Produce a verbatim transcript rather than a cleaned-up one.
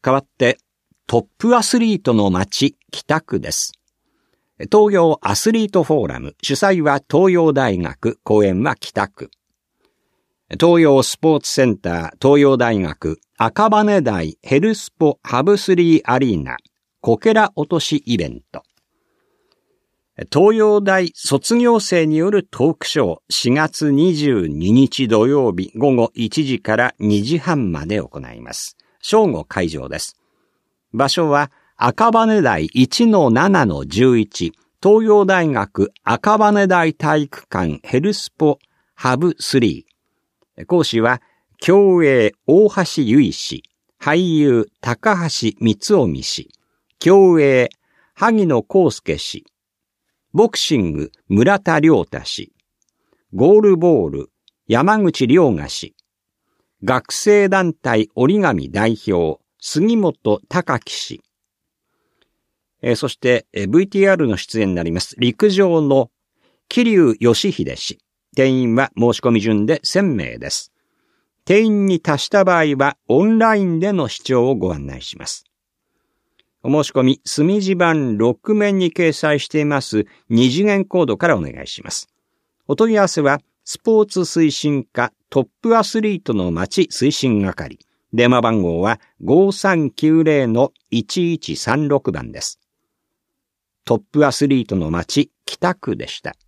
代わってトップアスリートの街北区です。東洋アスリートフォーラム、主催は東洋大学、講演は北区。東洋スポーツセンター、東洋大学、赤羽台ヘルスポハブスリーアリーナ、こけら落としイベント。東洋大卒業生によるトークショー、しがつにじゅうににち土曜日午後いちじからにじはんまで行います。正午会場です。場所は赤羽台 いちのななのじゅういち、東洋大学赤羽台体育館ヘルスポハブスリー。講師は、競泳大橋由衣氏、俳優高橋光臣氏、競泳萩野公介氏、ボクシング村田亮太氏、ゴールボール山口亮雅氏、学生団体折り紙代表杉本隆樹氏、えー、そして、えー、ブイティーアール の出演になります陸上の桐生義秀氏。定員は申し込み順でせんめいです。定員に達した場合はオンラインでの視聴をご案内します。お申し込み、墨字版ろくめんに掲載しています二次元コードからお願いします。お問い合わせは、スポーツ推進課トップアスリートの街推進係。電話番号は ごさんきゅうぜろのいちいちさんろく 番です。トップアスリートの街北区でした。